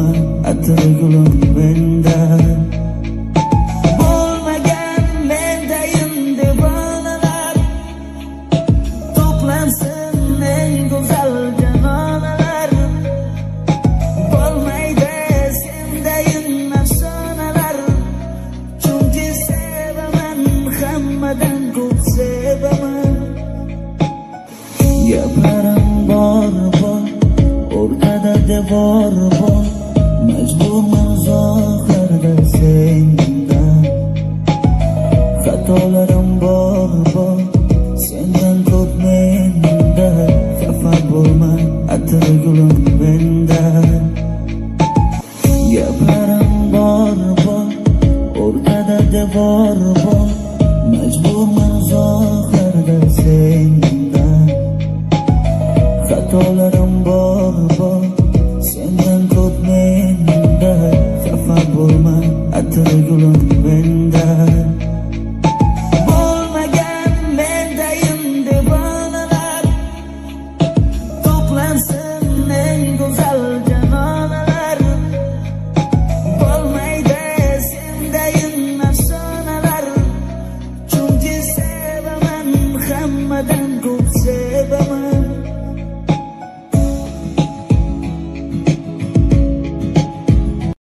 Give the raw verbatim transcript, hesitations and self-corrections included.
atri gulim mendan. Bo'lmagan mendayin devonalar, to'plansin eng go'zal janonalar. Bo'lmaydi sendayin afsonalar, chunki sevaman, hammadan ko'p sevaman. Gaplarim bor bor, o'rtada devor bor, majburman uzoqlarda sendan. Xatolar